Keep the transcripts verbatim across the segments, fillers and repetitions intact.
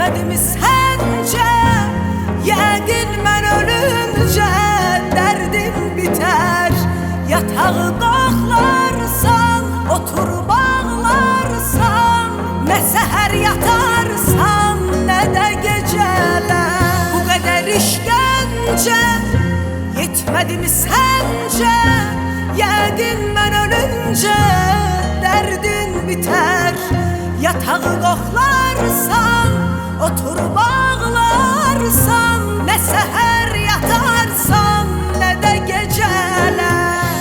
Yetmedimi sence? Yəqin mən ölüncə dərdim bitər. Yatağı qoxlarsan, oturub ağlarsan, nə səhər yatarsan, nə də gecələr. Bu qədər işgəncə yetmedimi səncə? Yəqin mən ölüncə dərdin bitər. Yatağı qoxlarsan, oturub ağlarsan, nə səhər yatarsan, nə də gecələr.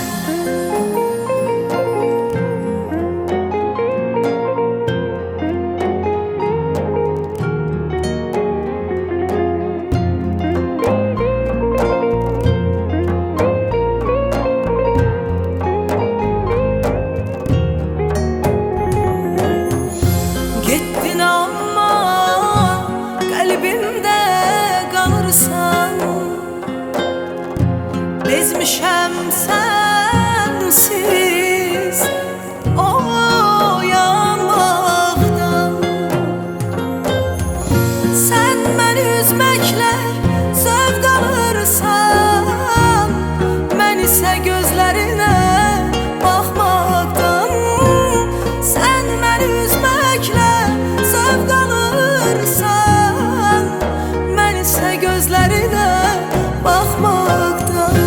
Getdin amma qəlbimdə qalırsan. Bezmişəm sənsiz o yanmaqdan. Sən məni üzməklə zövq alırsan, mən isə gözlərinə baxmaqdan. Sən məni üzməklə zövq alırsan, mən isə gözlərinə baxmaqdan.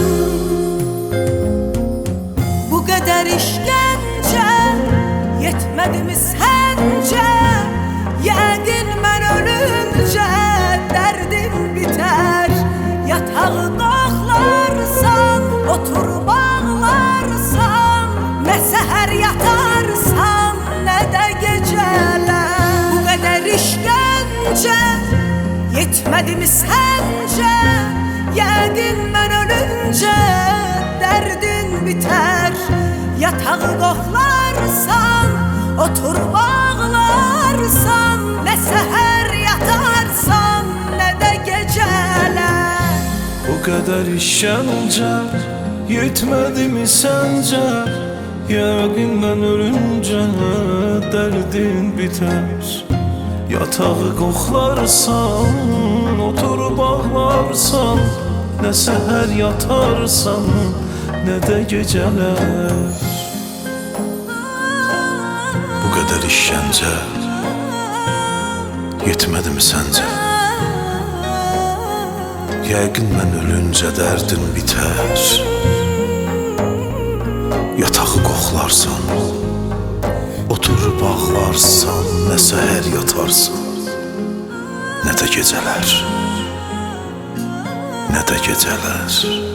Bu qədər işgəncə yetmedimi səncə? Yəqin mən ölüncə dərdim bitər. Yatağı qoxlarsan, oturub ağlarsan, nə səhər yatarsan, nə də gecələr. Bu qədər işgəncə yetmedimi səncə? Yəqin mən ölüncə dərdin bitər. Yatağı qoxlarsan, oturub ağlarsan, nə səhər yatarsan, nə də gecələr. Bu qədər işgəncə yetmedimi səncə? Yəqin mən ölüncə dərdin bitər. Yatağı qoxlarsan, oturub ağlarsan, nə səhər yatarsan, nə də gecələr. Bu qədər işgəncə yetmedimi səncə? Yəqin mən ölüncə dərdin bitər. Yatağı qoxlarsan, oturub ağlarsan, nə səhər yatarsan, nə də gecələr, nə də gecələr.